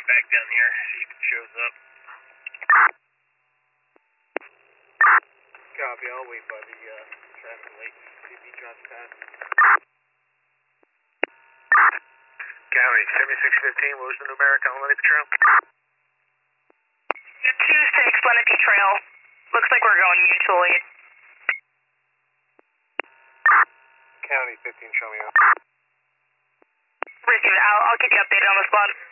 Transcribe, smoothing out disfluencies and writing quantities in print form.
back down here, see if it shows up. Copy, I'll wait by the traffic light, see if he drops past. County, 7615, what was the numeric on Lenape Trail? 26 Lenape Trail. Looks like we're going mutually. County 15, show me out. Received. I'll keep you updated on the spot.